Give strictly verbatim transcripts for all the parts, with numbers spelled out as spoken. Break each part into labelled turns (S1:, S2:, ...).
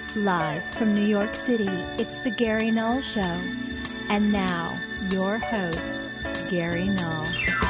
S1: Live from New York City, it's the Gary Null Show. And now, your host, Gary Null.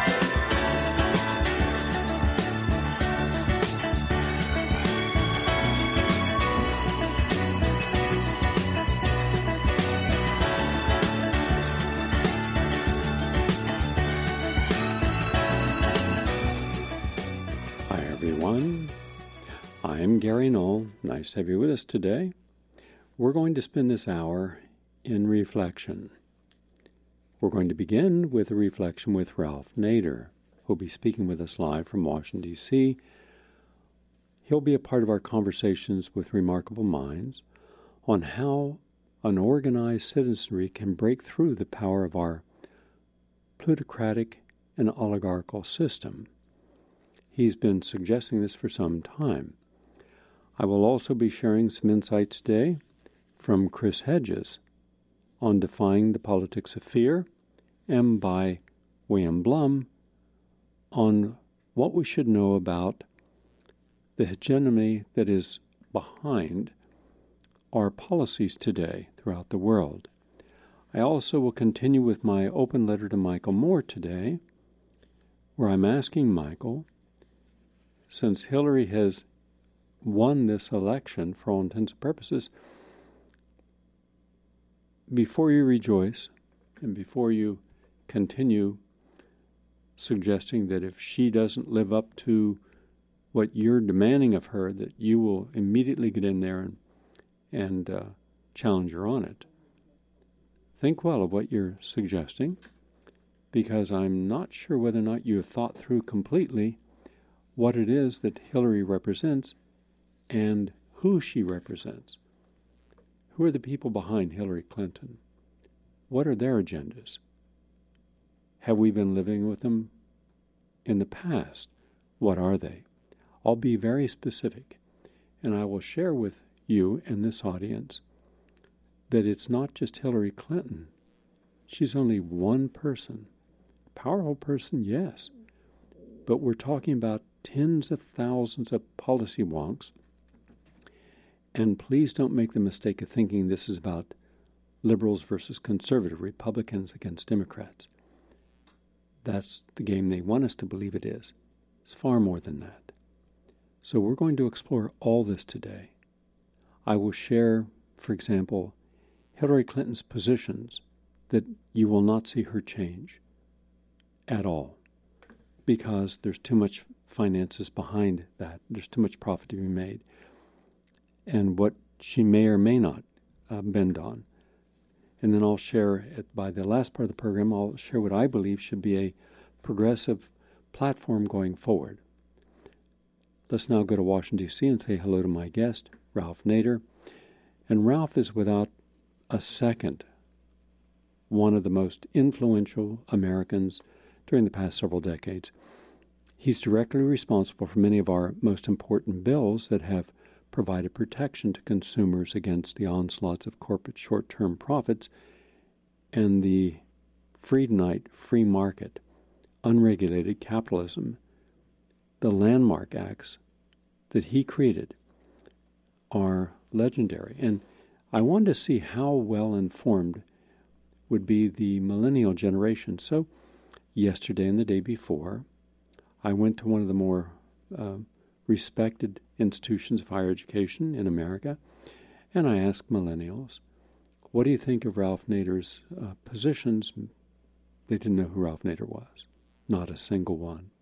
S2: Hi, everyone. I'm Gary Null. Nice to have you with us today. We're going to spend this hour in reflection. We're going to begin with a reflection with Ralph Nader, who'll be speaking with us live from Washington, D C He'll be a part of our conversations with remarkable minds on how an organized citizenry can break through the power of our plutocratic and oligarchical system. He's been suggesting this for some time. I will also be sharing some insights today from Chris Hedges on Defying the Politics of Fear, and by William Blum on what we should know about the hegemony that is behind our policies today throughout the world. I also will continue with my open letter to Michael Moore today, where I'm asking Michael, since Hillary has won this election for all intents and purposes, before you rejoice and before you continue suggesting that if she doesn't live up to what you're demanding of her, that you will immediately get in there and, and uh, challenge her on it, think well of what you're suggesting, because I'm not sure whether or not you have thought through completely what it is that Hillary represents and who she represents. Who are the people behind Hillary Clinton? What are their agendas? Have we been living with them in the past? What are they? I'll be very specific, and I will share with you and this audience that it's not just Hillary Clinton. She's only one person. Powerful person, yes. But we're talking about tens of thousands of policy wonks. And please don't make the mistake of thinking this is about liberals versus conservative, Republicans against Democrats. That's the game they want us to believe it is. It's far more than that. So we're going to explore all this today. I will share, for example, Hillary Clinton's positions that you will not see her change at all, because there's too much finances behind that. There's too much profit to be made. And what she may or may not uh, bend on. And then I'll share, it, by the last part of the program, I'll share what I believe should be a progressive platform going forward. Let's now go to Washington, D C and say hello to my guest, Ralph Nader. And Ralph is without a second one of the most influential Americans during the past several decades. He's directly responsible for many of our most important bills that have provided protection to consumers against the onslaughts of corporate short-term profits and the Friedmanite free market, unregulated capitalism. The landmark acts that he created are legendary. And I wanted to see how well informed would be the millennial generation. So yesterday and the day before, I went to one of the more uh, respected institutions of higher education in America, and I asked millennials, what do you think of Ralph Nader's uh, positions? They didn't know who Ralph Nader was. Not a single one.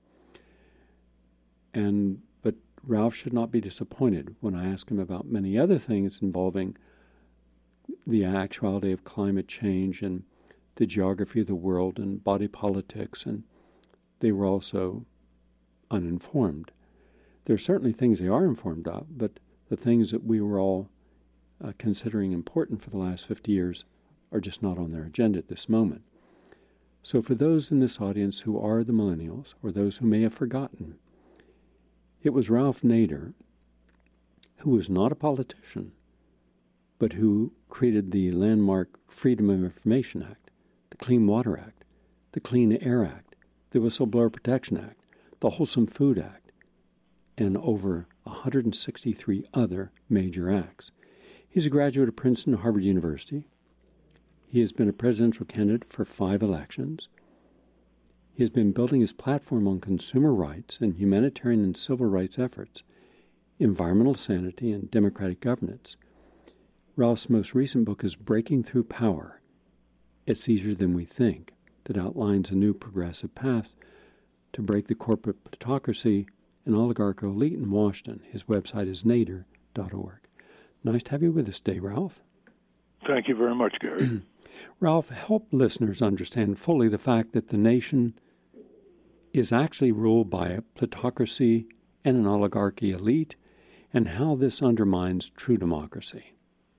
S2: And but Ralph should not be disappointed when I ask him about many other things involving the actuality of climate change and the geography of the world and body politics, and they were also uninformed. There are certainly things they are informed of, but the things that we were all uh, considering important for the last fifty years are just not on their agenda at this moment. So for those in this audience who are the millennials, or those who may have forgotten, it was Ralph Nader, who was not a politician, but who created the landmark Freedom of Information Act, the Clean Water Act, the Clean Air Act, the Whistleblower Protection Act, the Wholesome Food Act, and over one hundred sixty-three other major acts. He's a graduate of Princeton and Harvard University. He has been a presidential candidate for five elections. He has been building his platform on consumer rights and humanitarian and civil rights efforts, environmental sanity, and democratic governance. Ralph's most recent book is Breaking Through Power. It's Easier Than We Think, that outlines a new progressive path to break the corporate plutocracy and oligarchical elite in Washington. His website is nader dot org. Nice to have you with us today, Ralph.
S3: Thank you very much, Gary.
S2: Ralph, help listeners understand fully the fact that the nation is actually ruled by a plutocracy and an oligarchy elite, and how this undermines true democracy.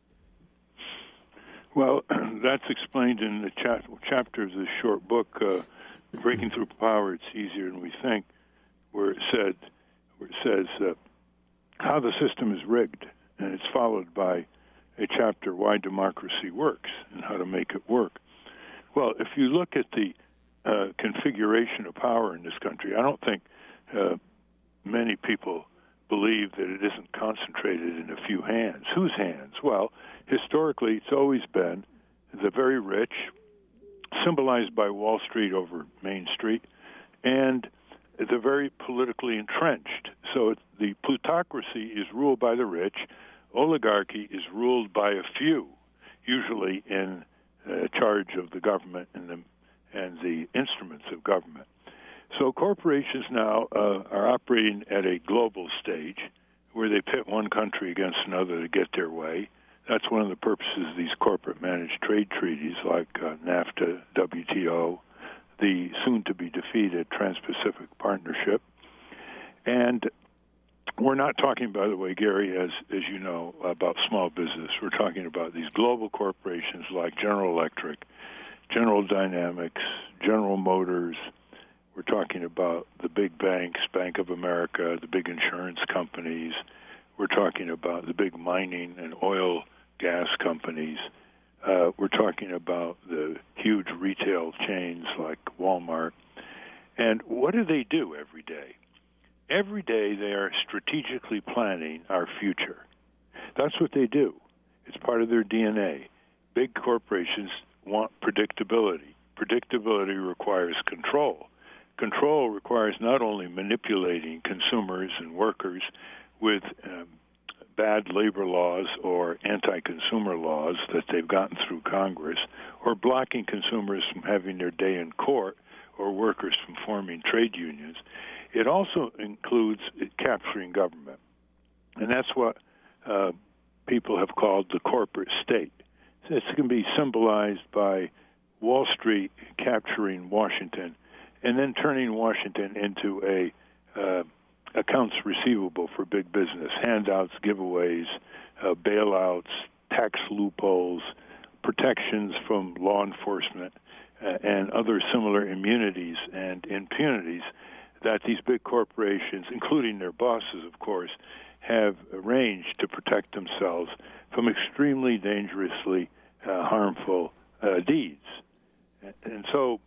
S3: Well, that's explained in the chap- chapter of this short book, uh, Breaking Through Power, It's Easier Than We Think, where it said, where it says uh, how the system is rigged, and it's followed by a chapter, Why Democracy Works, and how to make it work. Well, if you look at the uh, configuration of power in this country, I don't think uh, many people believe that it isn't concentrated in a few hands. Whose hands? Well, historically, it's always been the very rich, symbolized by Wall Street over Main Street, and the very politically entrenched. So it, the plutocracy is ruled by the rich. Oligarchy is ruled by a few, usually in uh, charge of the government and the, and the instruments of government. So corporations now uh, are operating at a global stage where they pit one country against another to get their way. That's one of the purposes of these corporate managed trade treaties like uh, NAFTA, W T O, the soon-to-be defeated Trans-Pacific Partnership. And we're not talking, by the way, Gary, as as you know, about small business. We're talking about these global corporations like General Electric, General Dynamics, General Motors. We're talking about the big banks, Bank of America, the big insurance companies. We're talking about the big mining and oil gas companies. Uh, we're talking about the huge retail chains like Walmart. And what do they do every day? Every day they are strategically planning our future. That's what they do. It's part of their D N A. Big corporations want predictability. Predictability requires control. Control requires not only manipulating consumers and workers with um, bad labor laws or anti-consumer laws that they've gotten through Congress, or blocking consumers from having their day in court, or workers from forming trade unions. It also includes capturing government. And that's what uh, people have called the corporate state. This can be symbolized by Wall Street capturing Washington and then turning Washington into a uh, accounts receivable for big business, handouts, giveaways, uh, bailouts, tax loopholes, protections from law enforcement, uh, and other similar immunities and impunities that these big corporations, including their bosses, of course, have arranged to protect themselves from extremely dangerously uh, harmful uh, deeds. And so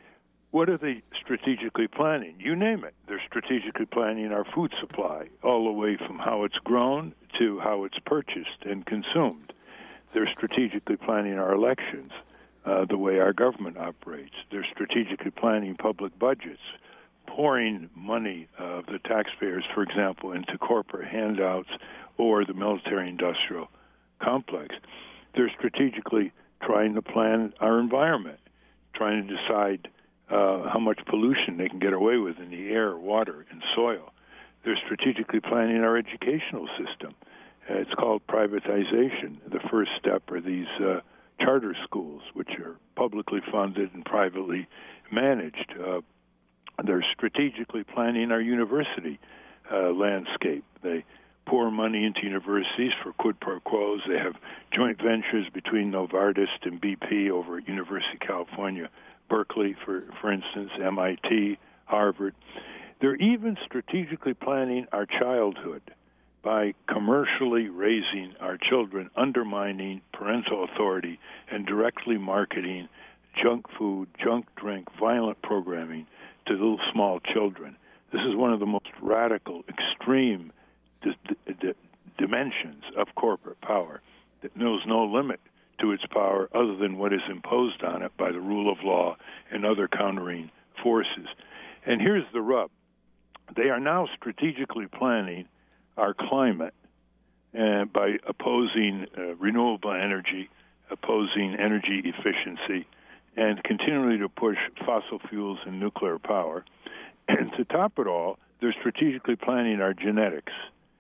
S3: what are they strategically planning? You name it. They're strategically planning our food supply, all the way from how it's grown to how it's purchased and consumed. They're strategically planning our elections, uh, the way our government operates. They're strategically planning public budgets, pouring money of the taxpayers, for example, into corporate handouts or the military-industrial complex. They're strategically trying to plan our environment, trying to decide uh, how much pollution they can get away with in the air, water, and soil. They're strategically planning our educational system. Uh, it's called privatization. The first step are these uh, charter schools, which are publicly funded and privately managed. Uh, they're strategically planning our university uh, landscape. They pour money into universities for quid pro quos. They have joint ventures between Novartis and B P over at University of California, Berkeley, for, for instance, M I T, Harvard. They're even strategically planning our childhood by commercially raising our children, undermining parental authority, and directly marketing junk food, junk drink, violent programming to little small children. This is one of the most radical, extreme d- d- d- dimensions of corporate power. that knows no limit to its power other than what is imposed on it by the rule of law and other countering forces. And here's the rub. They are now strategically planning our climate uh, by opposing uh, renewable energy, opposing energy efficiency, and continually to push fossil fuels and nuclear power. And to top it all, they're strategically planning our genetics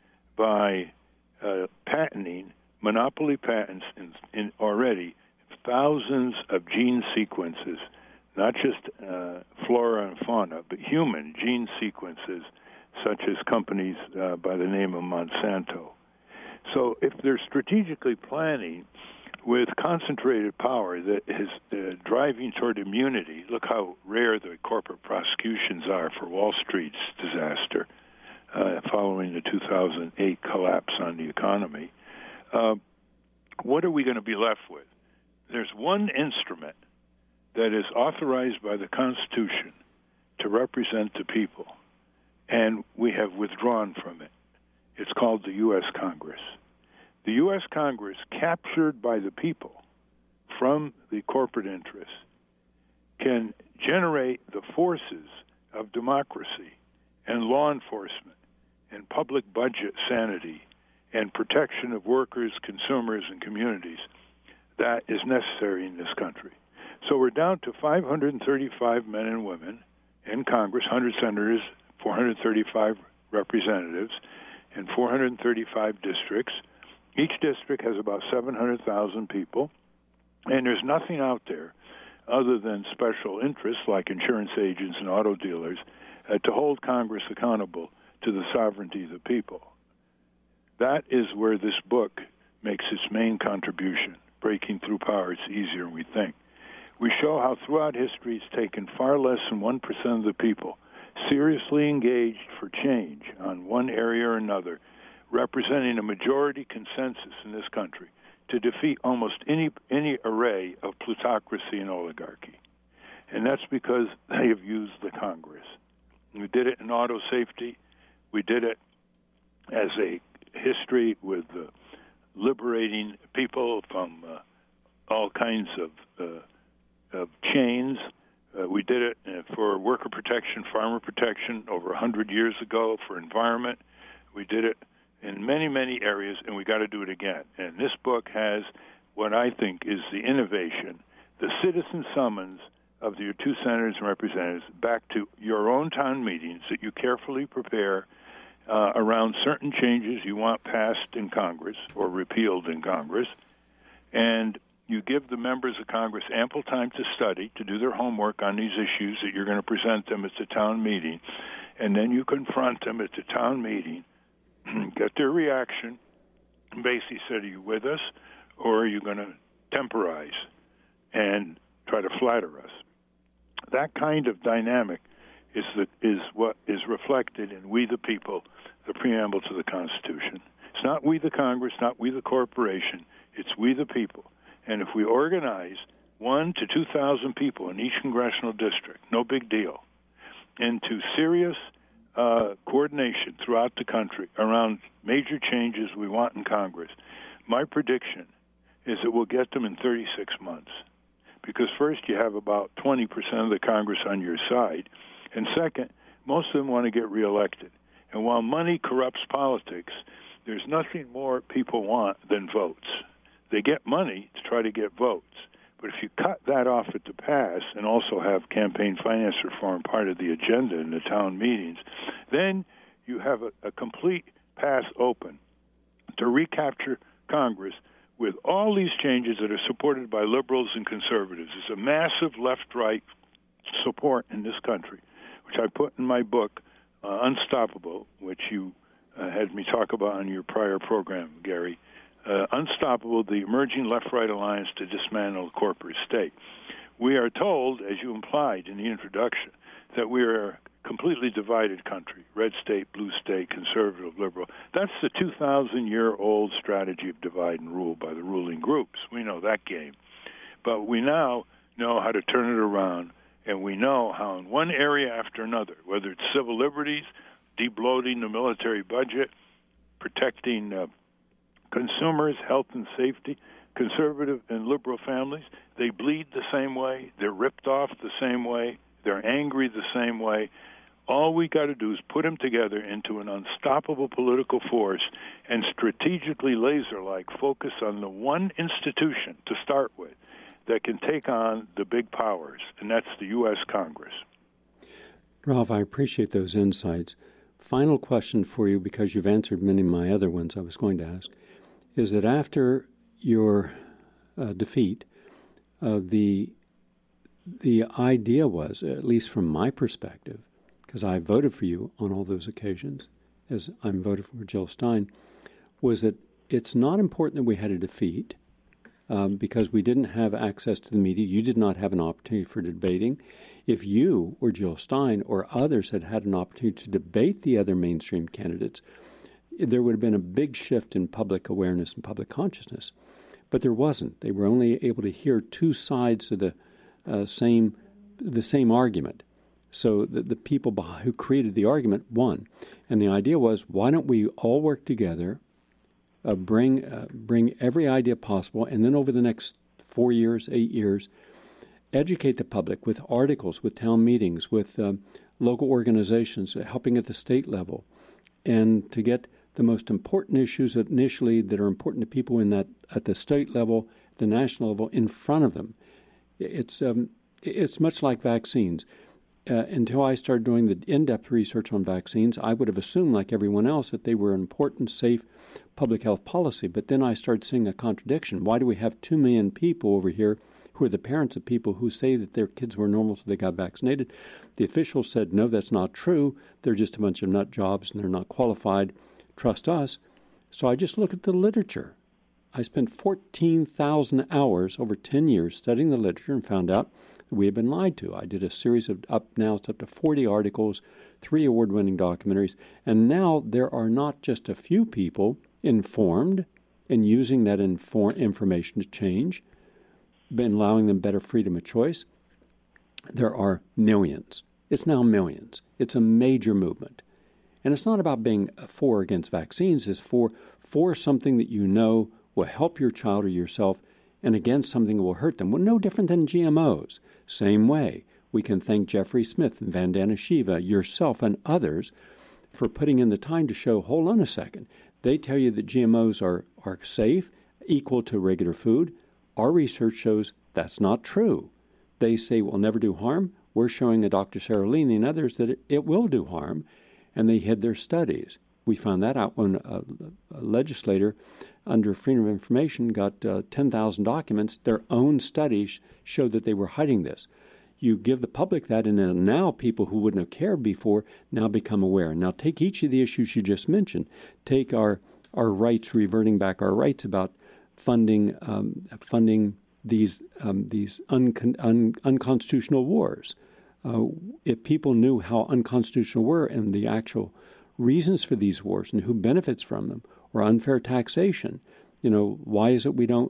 S3: by uh, patenting monopoly patents in, in already thousands of gene sequences, not just uh, flora and fauna, but human gene sequences, such as companies uh, by the name of Monsanto. So if they're strategically planning with concentrated power that is uh, driving toward immunity, look how rare the corporate prosecutions are for Wall Street's disaster uh, following the two thousand eight collapse on the economy. Uh, what are we going to be left with? There's one instrument that is authorized by the Constitution to represent the people, and we have withdrawn from it. It's called the U S Congress. The U S Congress, captured by the people from the corporate interests, can generate the forces of democracy and law enforcement and public budget sanity and protection of workers, consumers, and communities that is necessary in this country. So we're down to five hundred thirty-five men and women in Congress, one hundred senators, four hundred thirty-five representatives, and four hundred thirty-five districts. Each district has about seven hundred thousand people, and there's nothing out there other than special interests like insurance agents and auto dealers uh, to hold Congress accountable to the sovereignty of the people. That is where this book makes its main contribution. Breaking Through Power, It's Easier Than We Think. We show how throughout history it's taken far less than one percent of the people seriously engaged for change on one area or another, representing a majority consensus in this country to defeat almost any any array of plutocracy and oligarchy. And that's because they have used the Congress. We did it in auto safety. We did it as a history with uh, liberating people from uh, all kinds of, uh, of chains. Uh, we did it uh, for worker protection, farmer protection over one hundred years ago, for environment. We did it in many, many areas, and we got to do it again. And this book has what I think is the innovation, the citizen summons of your two senators and representatives back to your own town meetings that you carefully prepare uh, around certain changes you want passed in Congress or repealed in Congress, and you give the members of Congress ample time to study, to do their homework on these issues that you're going to present them at the town meeting, and then you confront them at the town meeting, get their reaction, and basically say, are you with us, or are you going to temporize and try to flatter us? That kind of dynamic is the, is what is reflected in We the People, the preamble to the Constitution. It's not we the Congress, not we the corporation, it's we the people. And if we organize one to two thousand people in each congressional district, no big deal, into serious uh, coordination throughout the country around major changes we want in Congress, my prediction is that we'll get them in thirty-six months. Because first, you have about twenty percent of the Congress on your side, and second, most of them want to get reelected. And while money corrupts politics, there's nothing more people want than votes. They get money to try to get votes. But if you cut that off at the pass and also have campaign finance reform part of the agenda in the town meetings, then you have a, a complete pass open to recapture Congress with all these changes that are supported by liberals and conservatives. There's a massive left-right support in this country, which I put in my book, uh, Unstoppable, which you uh, had me talk about on your prior program, Gary. Uh, Unstoppable, the emerging left-right alliance to dismantle the corporate state. We are told, as you implied in the introduction, that we are a completely divided country, red state, blue state, conservative, liberal. That's the two thousand year old strategy of divide and rule by the ruling groups. We know that game. But we now know how to turn it around, and we know how in one area after another, whether it's civil liberties, de-bloating the military budget, protecting uh, consumers, health and safety, conservative and liberal families, they bleed the same way, they're ripped off the same way, they're angry the same way. All we got to do is put them together into an unstoppable political force and strategically laser-like focus on the one institution to start with that can take on the big powers, and that's the U S Congress.
S2: Ralph, I appreciate those insights. Final question for you, because you've answered many of my other ones I was going to ask, is that after your uh, defeat, uh, the the idea was, at least from my perspective, because I voted for you on all those occasions, as I'm voted for Jill Stein, was that it's not important that we had a defeat um, because we didn't have access to the media. You did not have an opportunity for debating. If you or Jill Stein or others had had an opportunity to debate the other mainstream candidates, there would have been a big shift in public awareness and public consciousness. But there wasn't. They were only able to hear two sides of the uh, same the same argument. So the, the people who created the argument won. And the idea was, why don't we all work together, uh, bring uh, bring every idea possible, and then over the next four years, eight years, educate the public with articles, with town meetings, with um, local organizations, uh, helping at the state level, and to get the most important issues initially that are important to people in that at the state level, the national level, in front of them. It's um, it's much like vaccines. Uh, until I started doing the in-depth research on vaccines, I would have assumed, like everyone else, that they were an important, safe public health policy. But then I started seeing a contradiction. Why do we have two million people over here who are the parents of people who say that their kids were normal so they got vaccinated? The officials said, no, that's not true. They're just a bunch of nut jobs and they're not qualified. Trust us. So I just looked at the literature. I spent fourteen thousand hours over ten years studying the literature and found out we had been lied to. I did a series of, up now it's up to forty articles, three award-winning documentaries, and now there are not just a few people informed and using that inform, information to change, been allowing them better freedom of choice. There are millions. It's now millions. It's a major movement. And it's not about being for or against vaccines. It's for, for something that you know will help your child or yourself, and against something that will hurt them. Well, no different than G M Os. Same way, we can thank Jeffrey Smith and Vandana Shiva, yourself and others, for putting in the time to show, hold on a second, they tell you that G M Os are, are safe, equal to regular food. Our research shows that's not true. They say it will never do harm. We're showing a Doctor Seralini and others that it, it will do harm, and they hid their studies. We found that out when a, a legislator under Freedom of Information got uh, ten thousand documents. Their own studies showed that they were hiding this. You give the public that, and then now people who wouldn't have cared before now become aware. Now take each of the issues you just mentioned. Take our our rights, reverting back our rights about funding um, funding these um, these un- un- unconstitutional wars. Uh, if people knew how unconstitutional were and the actual reasons for these wars and who benefits from them, or unfair taxation, you know, why is it we don't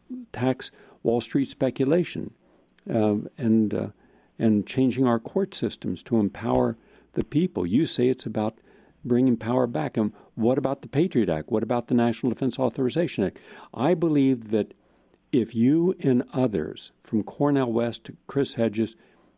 S2: tax Wall Street speculation, uh, and uh, and changing our court systems to empower the people? You say it's about bringing power back. And what about the Patriot Act? What about the National Defense Authorization Act? I believe that if you and others, from Cornel West to Chris Hedges,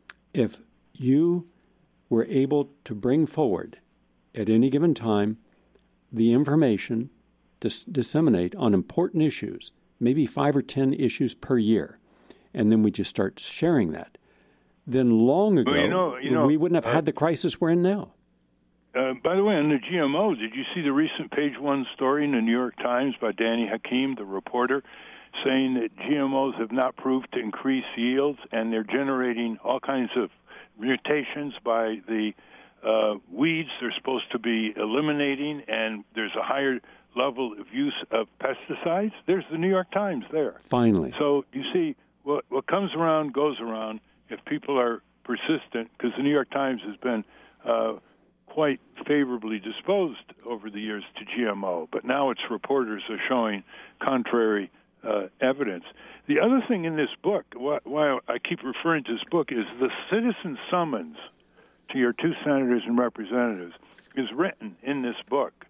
S2: if you were able to bring forward at any given time the information to s- disseminate on important issues, maybe five or ten issues per year, and then we just start sharing that, then long ago,
S3: well, you know, you know,
S2: we wouldn't have
S3: uh,
S2: had the crisis we're in now.
S3: Uh, by the way, on the G M Os, did you see the recent page one story in the New York Times by Danny Hakim, the reporter, saying that G M Os have not proved to increase yields, and they're generating all kinds of mutations by the uh, weeds they're supposed to be eliminating, and there's a higher level of use of pesticides? There's the New York Times there.
S2: Finally.
S3: So you see, what, what comes around goes around if people are persistent, because the New York Times has been uh, quite favorably disposed over the years to G M O, but now its reporters are showing contrary uh, evidence. The other thing in this book, why, why I keep referring to this book, is the citizen summons to your two senators and representatives is written in this book.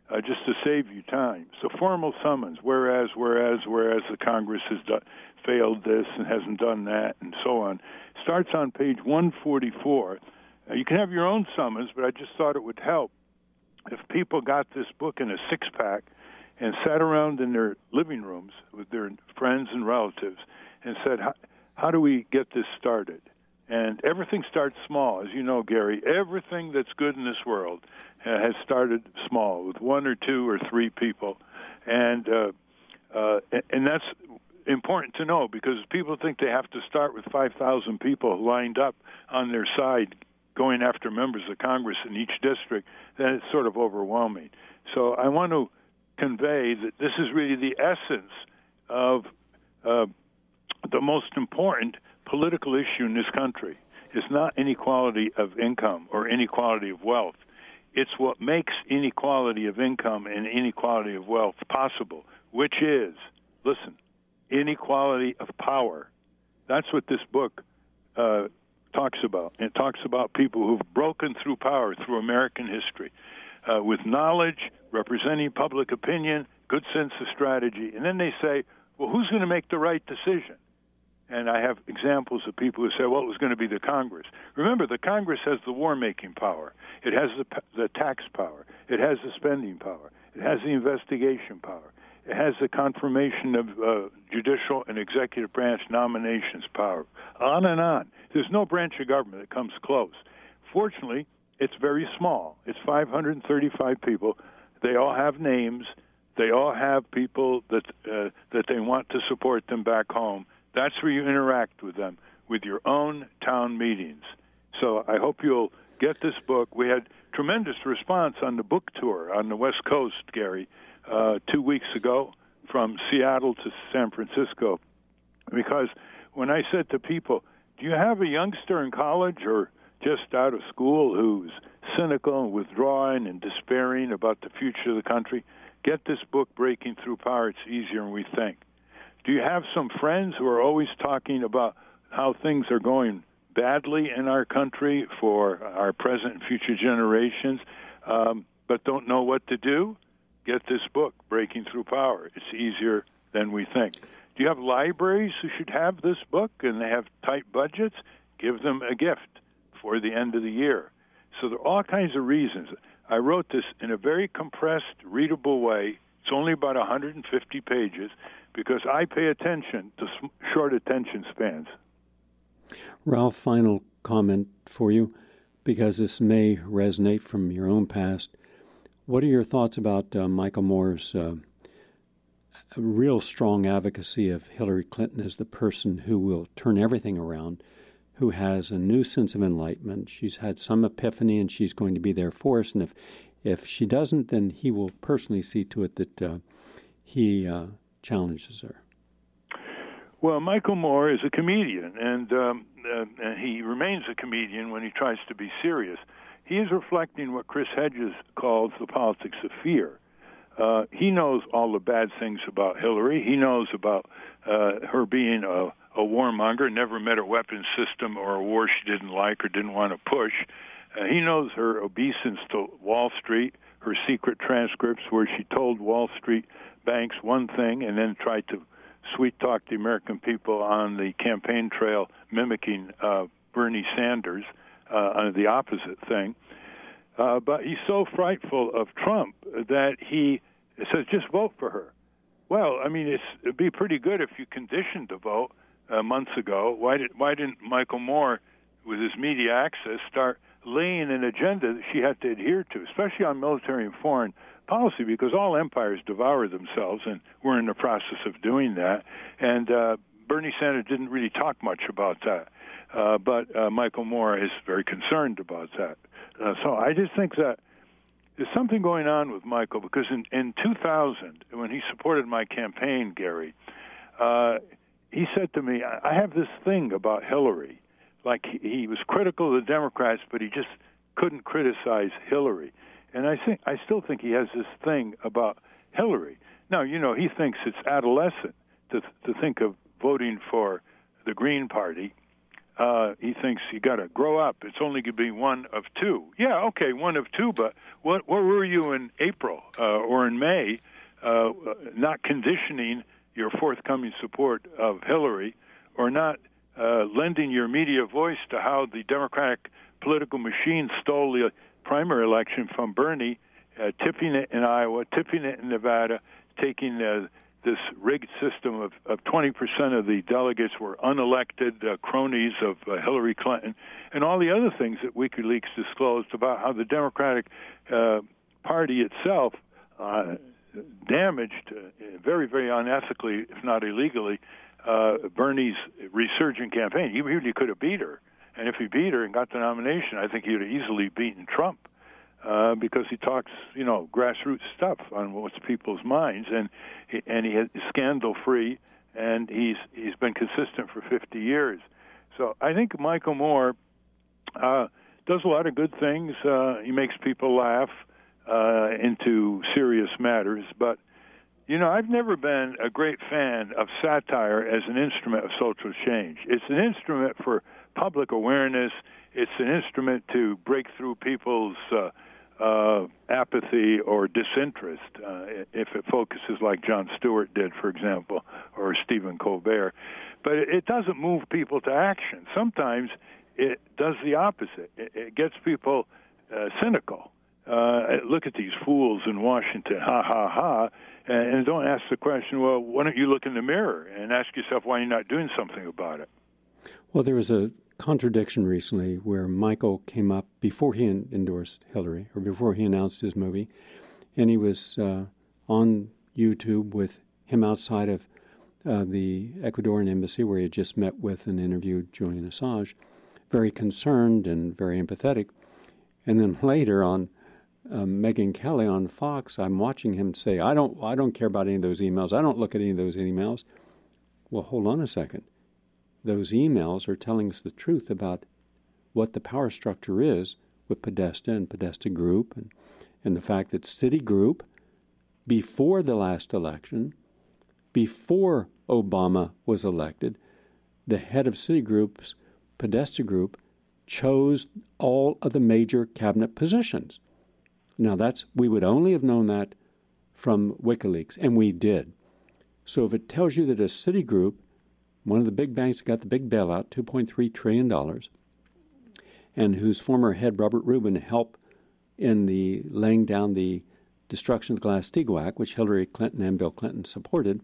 S3: uh, just to save you time. So formal summons, whereas, whereas, whereas the Congress has done, failed this and hasn't done that, and so on, starts on page one forty-four. Uh, you can have your own summons, but I just thought it would help if people got this book in a six-pack and sat around in their living rooms with their friends and relatives and said, how, how do we get this started? And everything starts small. As you know, Gary, everything that's good in this world uh, has started small with one or two or three people. And uh, uh, and that's important to know, because people think they have to start with five thousand people lined up on their side going after members of Congress in each district. Then it's sort of overwhelming. So I want to convey that this is really the essence of uh, the most important political issue in this country. It's not inequality of income or inequality of wealth. It's what makes inequality of income and inequality of wealth possible, which is, listen, inequality of power. That's what this book uh, talks about. It talks about people who've broken through power through American history uh, with knowledge, representing public opinion, good sense of strategy. And then they say, well, who's going to make the right decision? And I have examples of people who say, well, it was going to be the Congress. Remember, the Congress has the war-making power. It has the, the tax power. It has the spending power. It has the investigation power. It has the confirmation of uh, judicial and executive branch nominations power. On and on. There's no branch of government that comes close. Fortunately, it's very small. It's five hundred thirty-five people. They all have names. They all have people that uh, that they want to support them back home. That's where you interact with them, with your own town meetings. So I hope you'll get this book. We had tremendous response on the book tour on the West Coast, Gary, uh, two weeks ago from Seattle to San Francisco. Because when I said to people, do you have a youngster in college or just out of school who's cynical and withdrawing and despairing about the future of the country? Get this book, Breaking Through Power. It's easier than we think. Do you have some friends who are always talking about how things are going badly in our country for our present and future generations, um, but don't know what to do? Get this book, Breaking Through Power. It's easier than we think. Do you have libraries who should have this book and they have tight budgets? Give them a gift for the end of the year. So there are all kinds of reasons. I wrote this in a very compressed, readable way. It's only about one hundred fifty pages, because I pay attention to short attention spans.
S2: Ralph, final comment for you, because this may resonate from your own past. What are your thoughts about uh, Michael Moore's uh, real strong advocacy of Hillary Clinton as the person who will turn everything around, who has a new sense of enlightenment? She's had some epiphany, and she's going to be there for us. And if, if she doesn't, then he will personally see to it that uh, he... Uh, challenges her.
S3: Well, Michael Moore is a comedian, and, um, uh, and he remains a comedian when he tries to be serious. He is reflecting what Chris Hedges calls the politics of fear. Uh, he knows all the bad things about Hillary. He knows about uh, her being a, a warmonger, never met a weapons system or a war she didn't like or didn't want to push. Uh, he knows her obeisance to Wall Street, her secret transcripts where she told Wall Street banks one thing and then tried to sweet-talk the American people on the campaign trail, mimicking uh, Bernie Sanders uh, on the opposite thing. Uh, but he's so frightful of Trump that he says, just vote for her. Well, I mean, it's, it'd be pretty good if you conditioned the vote uh, months ago. Why, did, why didn't Michael Moore, with his media access, start laying an agenda that she had to adhere to, especially on military and foreign policy, because all empires devour themselves, and we're in the process of doing that. And uh, Bernie Sanders didn't really talk much about that, uh, but uh, Michael Moore is very concerned about that. Uh, so I just think that there's something going on with Michael, because in, in two thousand, when he supported my campaign, Gary, uh, he said to me, I have this thing about Hillary. Like, he, he was critical of the Democrats, but he just couldn't criticize Hillary. And I think I still think he has this thing about Hillary. Now, you know, he thinks it's adolescent to to think of voting for the Green Party, Uh, he thinks you got to grow up. It's only going to be one of two. Yeah, okay, one of two. But what where were you in April uh, or in May, uh, not conditioning your forthcoming support of Hillary, or not uh, lending your media voice to how the Democratic political machine stole the primary election from Bernie, uh, tipping it in Iowa, tipping it in Nevada, taking uh, this rigged system of, of twenty percent of the delegates were unelected uh, cronies of uh, Hillary Clinton, and all the other things that WikiLeaks disclosed about how the Democratic uh, Party itself uh, damaged, uh, very, very unethically, if not illegally, uh, Bernie's resurgent campaign. He really could have beat her, and if he beat her and got the nomination, I think he would have easily beaten Trump. Uh, because he talks, you know, grassroots stuff on what's people's minds, and he, and he is scandal-free, and he's he's been consistent for fifty years. So I think Michael Moore uh, does a lot of good things. Uh, he makes people laugh uh, into serious matters, but you know, I've never been a great fan of satire as an instrument of social change. It's an instrument for public awareness. It's an instrument to break through people's uh, uh, apathy or disinterest, uh, if it focuses like Jon Stewart did, for example, or Stephen Colbert. But it doesn't move people to action. Sometimes it does the opposite. It, it gets people uh, cynical. Uh, look at these fools in Washington, ha, ha, ha, and, and don't ask the question, well, why don't you look in the mirror and ask yourself why you're not doing something about it?
S2: Well, there was a contradiction recently where Michael came up before he endorsed Hillary, or before he announced his movie, and he was uh, on YouTube with him outside of uh, the Ecuadorian embassy where he had just met with and interviewed Julian Assange, very concerned and very empathetic. And then later on uh, Megyn Kelly on Fox, I'm watching him say, I don't, I don't care about any of those emails. I don't look at any of those emails. Well, hold on a second. Those emails are telling us the truth about what the power structure is with Podesta and Podesta Group, and, and the fact that Citigroup, before the last election, before Obama was elected, the head of Citigroup's Podesta Group chose all of the major cabinet positions. Now, that's we would only have known that from WikiLeaks, and we did. So if it tells you that a Citigroup, one of the big banks that got the big bailout, two point three trillion dollars, and whose former head, Robert Rubin, helped in the laying down the destruction of the Glass-Steagall Act, which Hillary Clinton and Bill Clinton supported,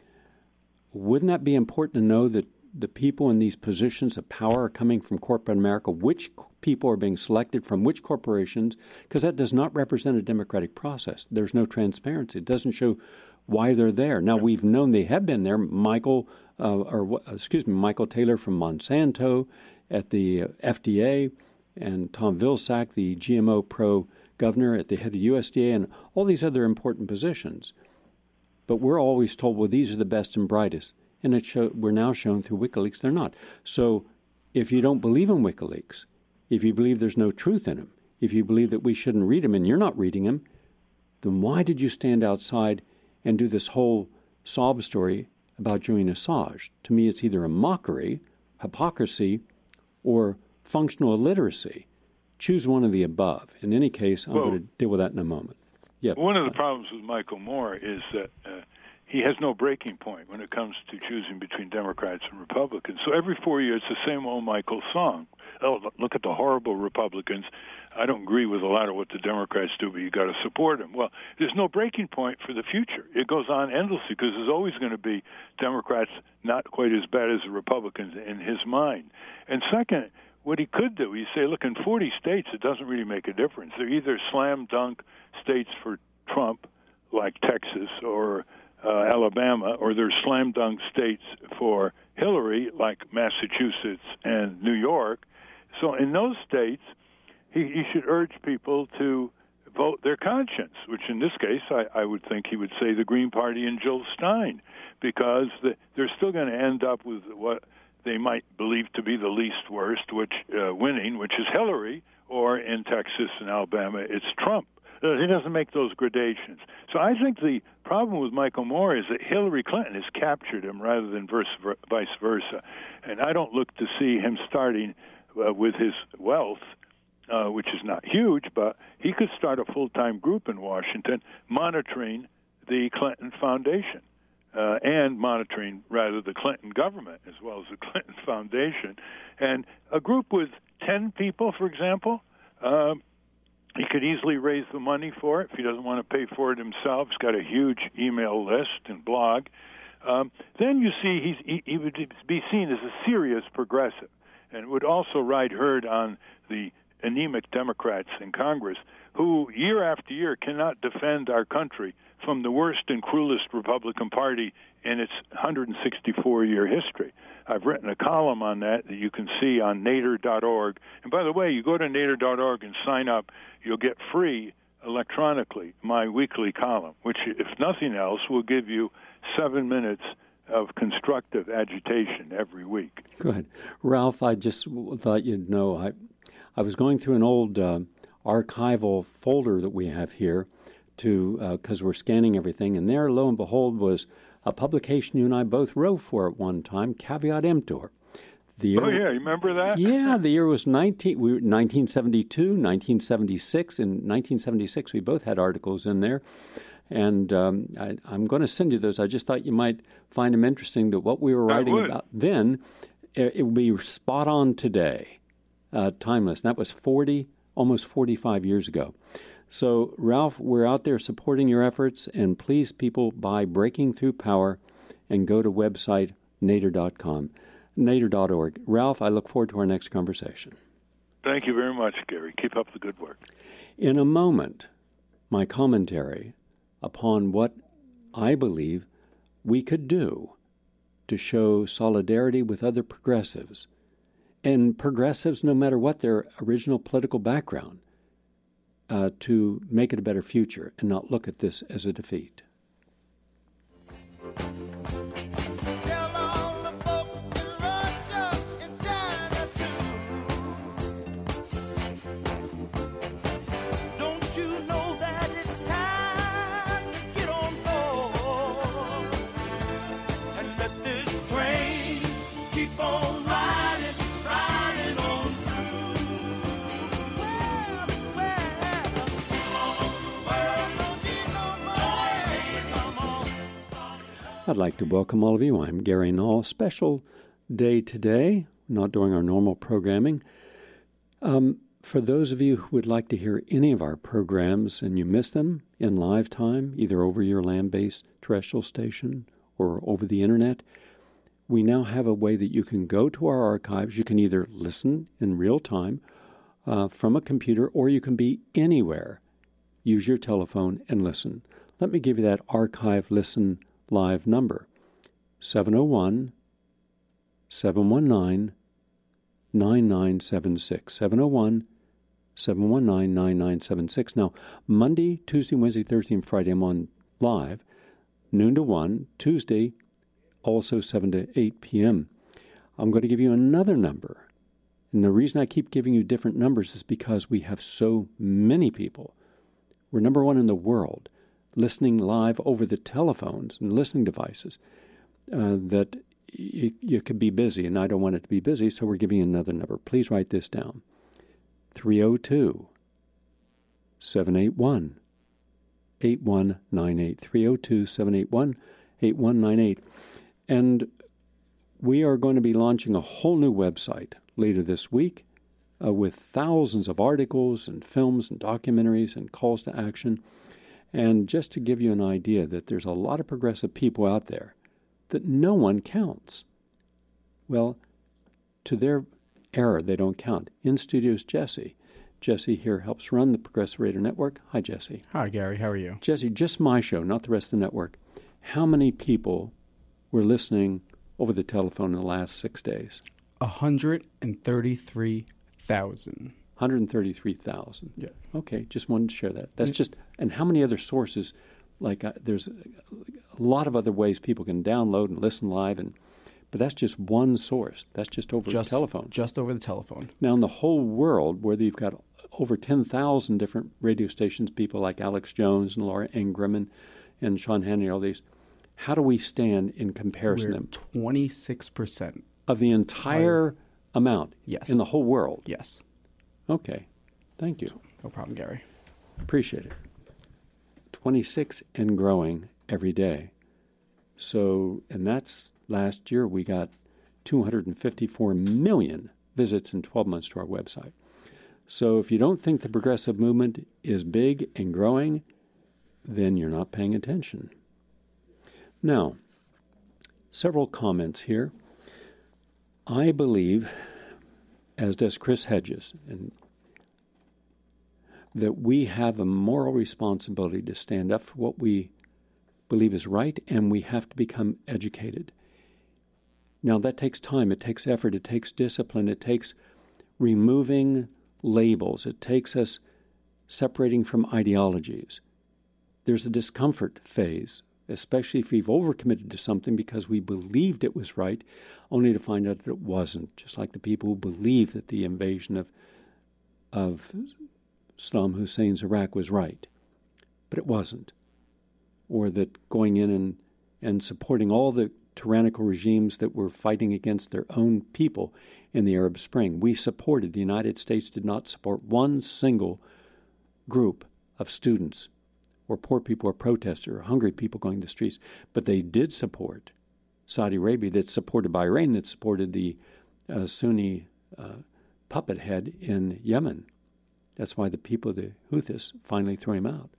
S2: wouldn't that be important to know that the people in these positions of power are coming from corporate America, which people are being selected from which corporations, because that does not represent a democratic process. There's no transparency. It doesn't show why they're there. Now, we've known they have been there. Michael, uh, or excuse me, Michael Taylor from Monsanto at the F D A, and Tom Vilsack, the G M O pro governor at the head of U S D A, and all these other important positions. But we're always told, well, these are the best and brightest. And it show, we're now shown through WikiLeaks they're not. So if you don't believe in WikiLeaks, if you believe there's no truth in them, if you believe that we shouldn't read them and you're not reading them, then why did you stand outside and do this whole sob story about Julian Assange? To me, it's either a mockery, hypocrisy, or functional illiteracy. Choose one of the above. In any case, I'm well, going to deal with that in a moment. Yep.
S3: One of the problems with Michael Moore is that uh, he has no breaking point when it comes to choosing between Democrats and Republicans. So every four years, it's the same old Michael song. Oh, look at the horrible Republicans. I don't agree with a lot of what the Democrats do, but you got to support them. Well, there's no breaking point for the future. It goes on endlessly because there's always going to be Democrats not quite as bad as the Republicans in his mind. And second, what he could do, you say, look, in forty states, it doesn't really make a difference. They're either slam dunk states for Trump, like Texas or uh, Alabama, or they're slam dunk states for Hillary, like Massachusetts and New York. So in those states, he, he should urge people to vote their conscience, which in this case, I, I would think he would say the Green Party and Jill Stein, because the, they're still going to end up with what they might believe to be the least worst, which uh, winning, which is Hillary, or in Texas and Alabama, it's Trump. he doesn't make those gradations. So I think the problem with Michael Moore is that Hillary Clinton has captured him rather than vice versa. And I don't look to see him starting uh, with his wealth, uh, which is not huge, but he could start a full-time group in Washington monitoring the Clinton Foundation. Uh, and monitoring, rather, the Clinton government as well as the Clinton Foundation. And a group with ten people, for example, uh, he could easily raise the money for it if he doesn't want to pay for it himself. He's got a huge email list and blog. Um, then you see he's, he, he would be seen as a serious progressive and would also ride herd on the anemic Democrats in Congress who, year after year, cannot defend our country from the worst and cruelest Republican Party in its one hundred sixty-four year history. I've written a column on that that you can see on nader dot org. And by the way, you go to nader dot org and sign up, you'll get free electronically my weekly column, which, if nothing else, will give you seven minutes of constructive agitation every week.
S2: Go ahead. Ralph, I just thought you'd know, I, I was going through an old uh, archival folder that we have here, to because uh, we're scanning everything, and there, lo and behold, was a publication you and I both wrote for at one time, Caveat Emptor. The year,
S3: oh, yeah, you remember that?
S2: Yeah, the year was nineteen, we were nineteen seventy-two, nineteen seventy-six. In nineteen seventy-six, we both had articles in there, and um, I, I'm going to send you those. I just thought you might find them interesting, that what we were writing about then, it, it would be spot on today, uh, timeless. And that was forty, almost forty-five years ago. So, Ralph, we're out there supporting your efforts, and please, people, buy Breaking Through Power and go to website nader dot com, nader dot org. Ralph, I look forward to our next conversation.
S3: Thank you very much, Gary. Keep up the good work.
S2: In a moment, my commentary upon what I believe we could do to show solidarity with other progressives, and progressives no matter what their original political background, Uh, to make it a better future and not look at this as a defeat. I'd like to welcome all of you. I'm Gary Null. Special day today, not doing our normal programming. Um, for those of you who would like to hear any of our programs and you miss them in live time, either over your land-based terrestrial station or over the internet, we now have a way that you can go to our archives. You can either listen in real time uh, from a computer, or you can be anywhere. Use your telephone and listen. Let me give you that archive listen live number, seven oh one, seven one nine, nine nine seven six, seven oh one, seven one nine, nine nine seven six. Now, Monday, Tuesday, Wednesday, Thursday, and Friday, I'm on live, noon to one. Tuesday, also seven to eight p.m. I'm going to give you another number. And the reason I keep giving you different numbers is because we have so many people. We're number one in the world listening live over the telephones and listening devices, uh, that you, you could be busy, and I don't want it to be busy, so we're giving you another number. Please write this down, three oh two, seven eight one, eight one nine eight, three oh two, seven eight one, eight one nine eight. And we are going to be launching a whole new website later this week uh, with thousands of articles and films and documentaries and calls to action. And just to give you an idea that there's a lot of progressive people out there that no one counts. Well, to their error, they don't count. In studio is Jesse. Jesse here helps run the Progressive Radio Network. Hi, Jesse.
S4: Hi, Gary. How are you?
S2: Jesse, just my show, not the rest of the network. How many people were listening over the telephone in the last six days?
S4: one hundred thirty-three thousand.
S2: one hundred thirty-three thousand.
S4: Yeah.
S2: Okay, just wanted to share that. That's
S4: yeah.
S2: just, and how many other sources, like uh, there's a lot of other ways people can download and listen live, and But that's just one source. That's just over
S4: Just,
S2: the telephone.
S4: Just over the telephone.
S2: Now, in the whole world, where you've got over ten thousand different radio stations, people like Alex Jones and Laura Ingraham and, and Sean Hannity, all these, how do we stand in comparison
S4: We're
S2: to them?
S4: twenty-six percent.
S2: Of the entire
S4: Our,
S2: amount
S4: yes.
S2: in the whole world?
S4: Yes.
S2: Okay. Thank you.
S4: No problem, Gary.
S2: Appreciate it. twenty-six and growing every day. So, and that's last year we got two hundred fifty-four million visits in twelve months to our website. So if you don't think the progressive movement is big and growing, then you're not paying attention. Now, several comments here. I believe, as does Chris Hedges, and that we have a moral responsibility to stand up for what we believe is right, and we have to become educated. Now, that takes time. It takes effort. It takes discipline. It takes removing labels. It takes us separating from ideologies. There's a discomfort phase, especially if we've overcommitted to something because we believed it was right, only to find out that it wasn't, just like the people who believed that the invasion of, of Saddam Hussein's Iraq was right, but it wasn't. Or that going in and, and supporting all the tyrannical regimes that were fighting against their own people in the Arab Spring. We supported, the United States did not support one single group of students or poor people or protesters or hungry people going to the streets, but they did support Saudi Arabia, that supported Bahrain, that supported the uh, Sunni uh, puppet head in Yemen. That's why the people of the Houthis finally threw him out.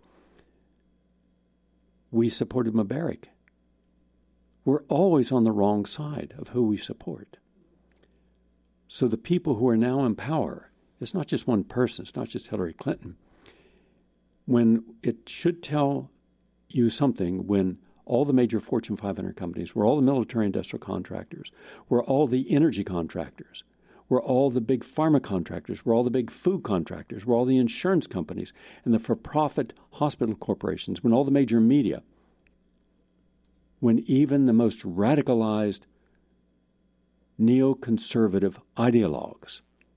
S2: We supported Mubarak. We're always on the wrong side of who we support. So the people who are now in power, it's not just one person, it's not just Hillary Clinton. When it should tell you something, when all the major Fortune five hundred companies, where all the military industrial contractors, where all the energy contractors, where all the big pharma contractors, where all the big food contractors, where all the insurance companies and the for-profit hospital corporations, when all the major media, when even the most radicalized neoconservative ideologues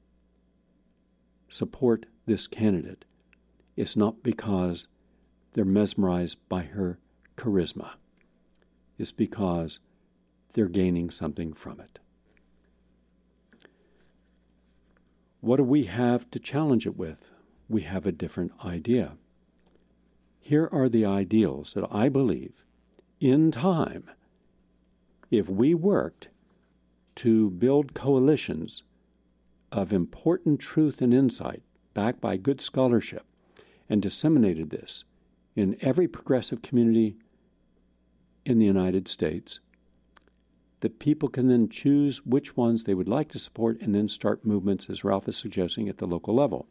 S2: support this candidate, it's not because they're mesmerized by her charisma. It's because they're gaining something from it. What do we have to challenge it with? We have a different idea. Here are the ideals that I believe, in time, if we worked to build coalitions of important truth and insight backed by good scholarship and disseminated this in every progressive community in the United States, that people can then choose which ones they would like to support and then start movements, as Ralph is suggesting, at the local level.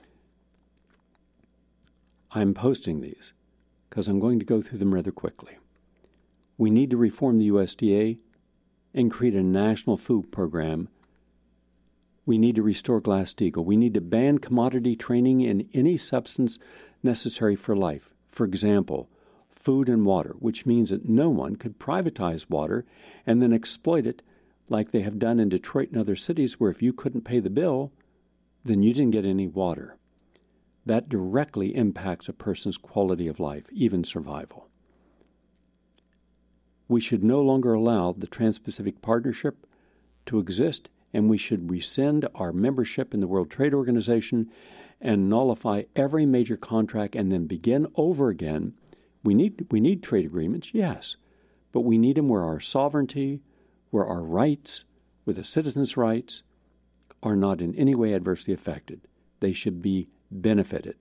S2: I'm posting these because I'm going to go through them rather quickly. We need to reform the U S D A and create a national food program. We need to restore Glass-Steagall. We need to ban commodity trading in any substance necessary for life. For example, food and water, which means that no one could privatize water and then exploit it like they have done in Detroit and other cities, where if you couldn't pay the bill, then you didn't get any water. That directly impacts a person's quality of life, even survival. We should no longer allow the Trans-Pacific Partnership to exist, and we should rescind our membership in the World Trade Organization and nullify every major contract and then begin over again. We need, we need trade agreements, yes, but we need them where our sovereignty, where our rights, where the citizens' rights are not in any way adversely affected. They should be benefited.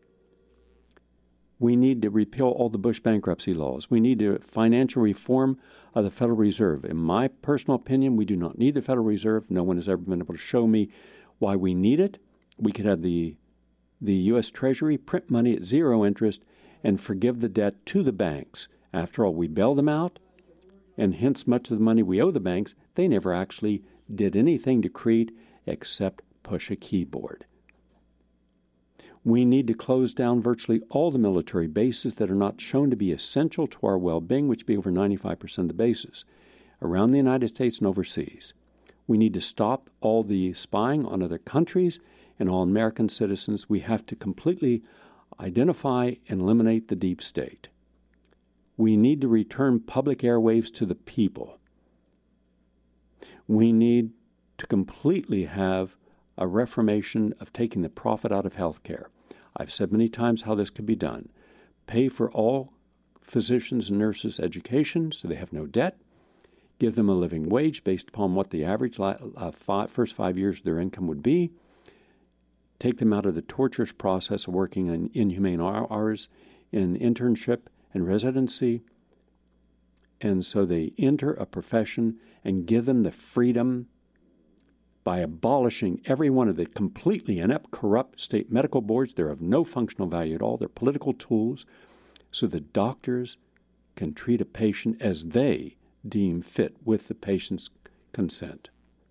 S2: We need to repeal all the Bush bankruptcy laws. We need a financial reform of the Federal Reserve. In my personal opinion, we do not need the Federal Reserve. No one has ever been able to show me why we need it. We could have the, the U S Treasury print money at zero interest and forgive the debt to the banks. After all, we bailed them out, and hence much of the money we owe the banks, they never actually did anything to create except push a keyboard. We need to close down virtually all the military bases that are not shown to be essential to our well-being, which would be over ninety-five percent of the bases. around the United States and overseas. We need to stop all the spying on other countries and all American citizens. We have to completely identify and eliminate the deep state. We need to return public airwaves to the people. We need to completely have a reformation of taking the profit out of healthcare. I've said many times how this could be done. Pay for all physicians and nurses' education so they have no debt. Give them a living wage based upon what the average uh, five, first five years of their income would be. Take them out of the torturous process of working in inhumane hours in internship and residency. And so they enter a profession and give them the freedom by abolishing every one of the completely inept, corrupt state medical boards. They're of no functional value at all. They're political tools, so the doctors can treat a patient as they deem fit with the patient's consent.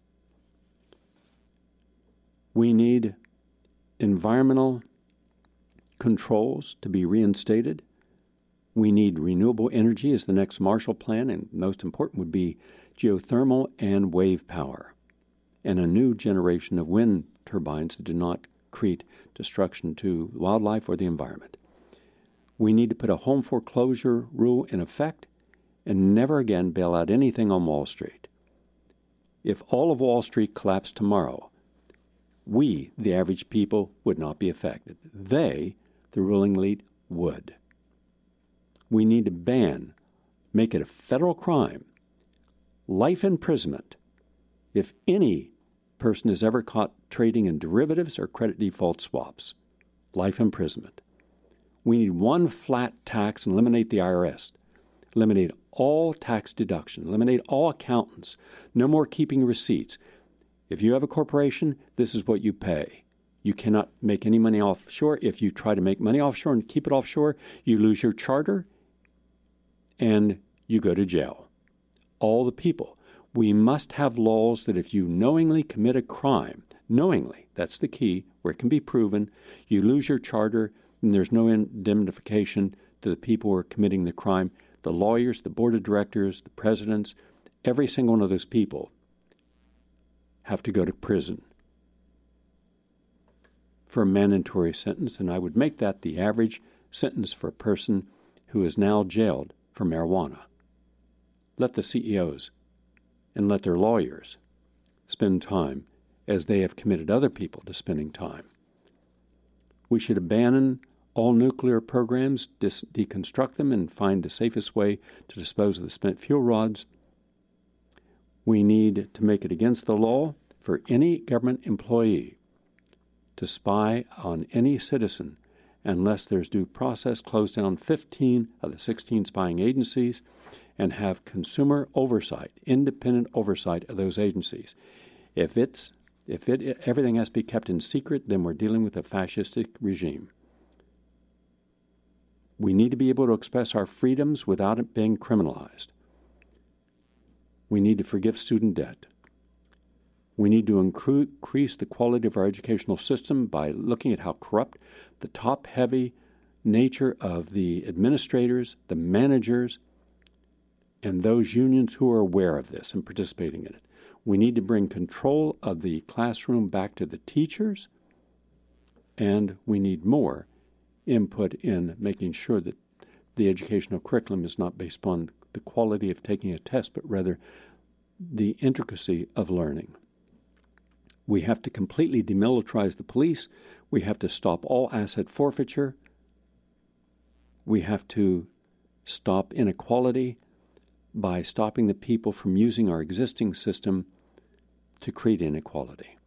S2: We need environmental controls to be reinstated. We need renewable energy as the next Marshall Plan, and most important would be geothermal and wave power, and a new generation of wind turbines that do not create destruction to wildlife or the environment. We need to put a home foreclosure rule in effect and never again bail out anything on Wall Street. If all of Wall Street collapsed tomorrow, we, the average people, would not be affected. They, the ruling elite, would. We need to ban, make it a federal crime, life imprisonment, if any person is ever caught trading in derivatives or credit default swaps. Life imprisonment. We need one flat tax and eliminate the I R S. Eliminate all tax deduction. Eliminate all accountants. No more keeping receipts. If you have a corporation, this is what you pay. You cannot make any money offshore. If you try to make money offshore and keep it offshore, you lose your charter and you go to jail. All the people. We must have laws that if you knowingly commit a crime, knowingly, that's the key, where it can be proven, you lose your charter and there's no indemnification to the people who are committing the crime. The lawyers, the board of directors, the presidents, every single one of those people have to go to prison for a mandatory sentence, and I would make that the average sentence for a person who is now jailed for marijuana. Let the C E Os and let their lawyers spend time as they have committed other people to spending time. We should abandon all nuclear programs, dis- deconstruct them, and find the safest way to dispose of the spent fuel rods. We need to make it against the law for any government employee to spy on any citizen unless there's due process, close down fifteen of the sixteen spying agencies, and have consumer oversight, independent oversight of those agencies. If it's if it everything has to be kept in secret, then we're dealing with a fascistic regime. We need to be able to express our freedoms without it being criminalized. We need to forgive student debt. We need to increase the quality of our educational system by looking at how corrupt the top-heavy nature of the administrators, the managers, and those unions who are aware of this and participating in it. We need to bring control of the classroom back to the teachers, and we need more input in making sure that the educational curriculum is not based upon the quality of taking a test, but rather the intricacy of learning. We have to completely demilitarize the police. We have to stop all asset forfeiture. We have to stop inequality by stopping the people from using our existing system to create inequality.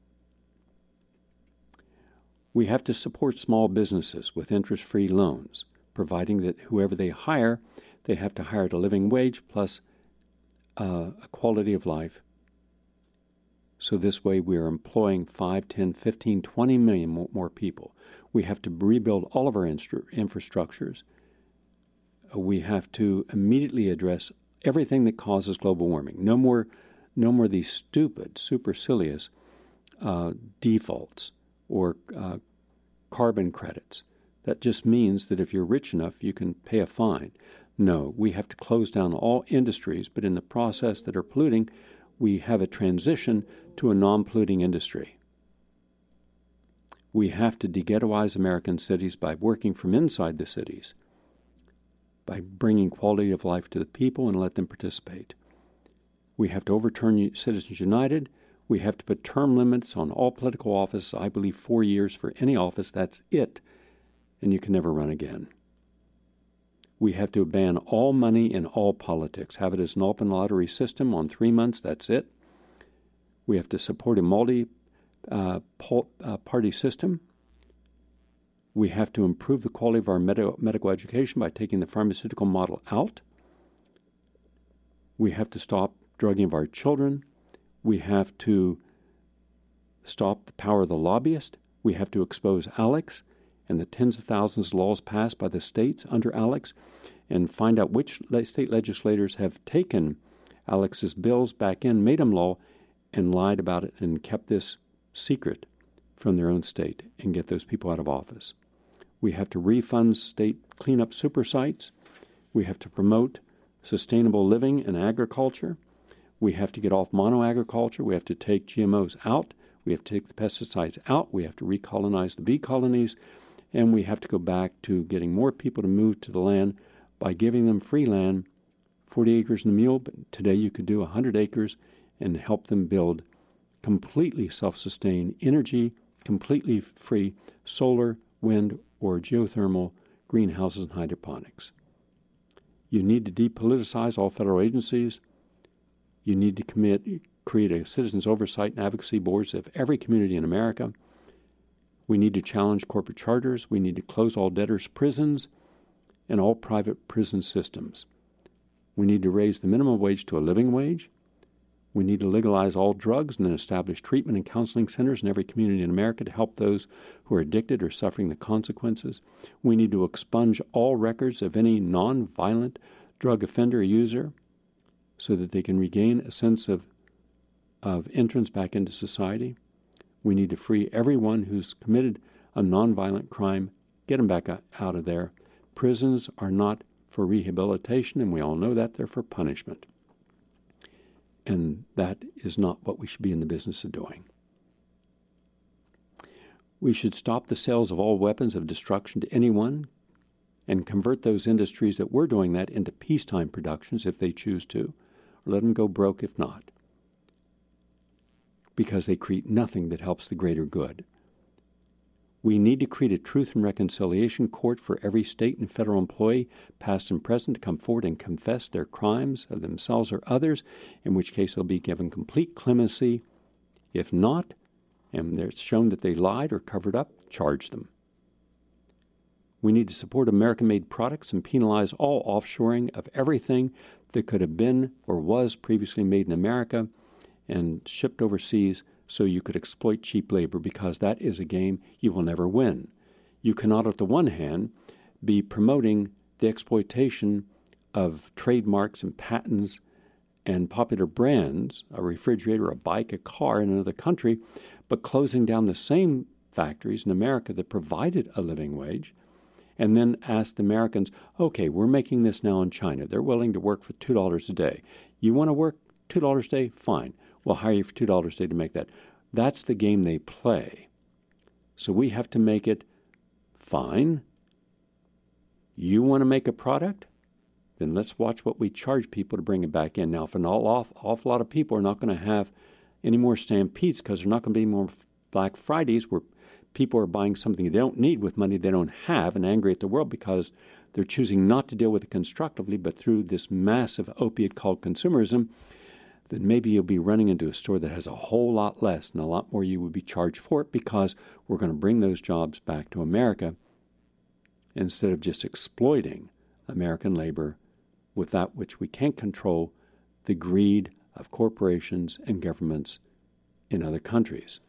S2: We have to support small businesses with interest-free loans, providing that whoever they hire, they have to hire at a living wage plus uh, a quality of life. So this way we are employing five, ten, fifteen, twenty million more, more people. We have to rebuild all of our instru- infrastructures. We have to immediately address everything that causes global warming. No more, no more these stupid, supercilious uh, defaults or uh, carbon credits. That just means that if you're rich enough, you can pay a fine. No, we have to close down all industries, but in the process that are polluting, we have a transition to a non-polluting industry. We have to de-ghettoize American cities by working from inside the cities, by bringing quality of life to the people and let them participate. We have to overturn Citizens United. We have to put term limits on all political offices. I believe four years for any office, that's it, and you can never run again. We have to ban all money in all politics, have it as an open lottery system on three months, that's it. We have to support a multi-party uh, uh, system. We have to improve the quality of our med- medical education by taking the pharmaceutical model out. We have to stop drugging of our children. We have to stop the power of the lobbyist. We have to expose Alex and the tens of thousands of laws passed by the states under Alex and find out which state legislators have taken Alex's bills back in, made them law, and lied about it and kept this secret from their own state and get those people out of office. We have to refund state cleanup super sites. We have to promote sustainable living and agriculture. We have to get off monoagriculture. We have to take G M Os out. We have to take the pesticides out. We have to recolonize the bee colonies. And we have to go back to getting more people to move to the land by giving them free land, forty acres and a mule. But today you could do one hundred acres and help them build completely self-sustained energy, completely free solar, wind, or geothermal greenhouses and hydroponics. You need to depoliticize all federal agencies. You need to commit, create a citizens oversight and advocacy boards of every community in America. We need to challenge corporate charters. We need to close all debtors' prisons and all private prison systems. We need to raise the minimum wage to a living wage. We need to legalize all drugs and then establish treatment and counseling centers in every community in America to help those who are addicted or suffering the consequences. We need to expunge all records of any nonviolent drug offender or user so that they can regain a sense of, of entrance back into society. We need to free everyone who's committed a nonviolent crime, get them back out of there. Prisons are not for rehabilitation, and we all know that. They're for punishment. And that is not what we should be in the business of doing. We should stop the sales of all weapons of destruction to anyone and convert those industries that were doing that into peacetime productions if they choose to, or let them go broke if not, because they create nothing that helps the greater good. We need to create a truth and reconciliation court for every state and federal employee, past and present, to come forward and confess their crimes of themselves or others, in which case they'll be given complete clemency. If not, and it's shown that they lied or covered up, charge them. We need to support American-made products and penalize all offshoring of everything that could have been or was previously made in America and shipped overseas so you could exploit cheap labor, because that is a game you will never win. You cannot, on the one hand, be promoting the exploitation of trademarks and patents and popular brands, a refrigerator, a bike, a car in another country, but closing down the same factories in America that provided a living wage, and then ask the Americans, okay, we're making this now in China. They're willing to work for two dollars a day. You want to work two dollars a day? Fine. We'll hire you for two dollars a day to make that. That's the game they play. So we have to make it fine. You want to make a product? Then let's watch what we charge people to bring it back in. Now, if an awful, awful lot of people are not going to have any more stampedes because there's not going to be more Black Fridays where people are buying something they don't need with money they don't have and angry at the world because they're choosing not to deal with it constructively, but through this massive opiate called consumerism, then maybe you'll be running into a store that has a whole lot less and a lot more you would be charged for it, because we're going to bring those jobs back to America instead of just exploiting American labor with that which we can't control, the greed of corporations and governments in other countries.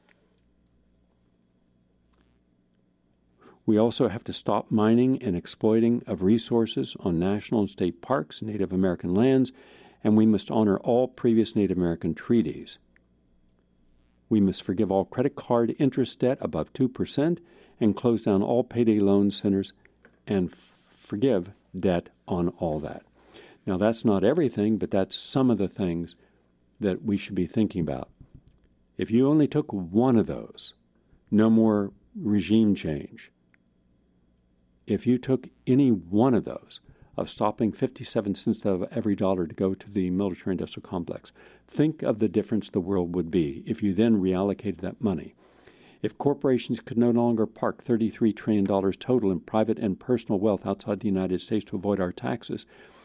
S2: We also have to stop mining and exploiting of resources on national and state parks and Native American lands, and we must honor all previous Native American treaties. We must forgive all credit card interest debt above two percent and close down all payday loan centers and f- forgive debt on all that. Now, that's not everything, but that's some of the things that we should be thinking about. If you only took one of those, no more regime change. If you took any one of those, of stopping fifty-seven cents of every dollar to go to the military-industrial complex, think of the difference the world would be if you then reallocated that money. If corporations could no longer park thirty-three trillion dollars total in private and personal wealth outside the United States to avoid our taxes,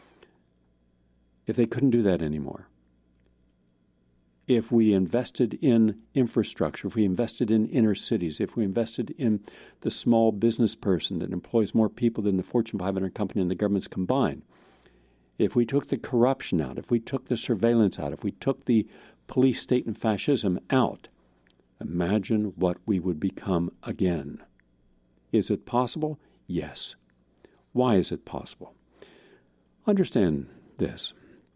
S2: if they couldn't do that anymore, if we invested in infrastructure, if we invested in inner cities, if we invested in the small business person that employs more people than the Fortune five hundred company and the governments combined, if we took the corruption out, if we took the surveillance out, if we took the police state and fascism out, imagine what we would become again. Is it possible? Yes. Why is it possible? Understand this.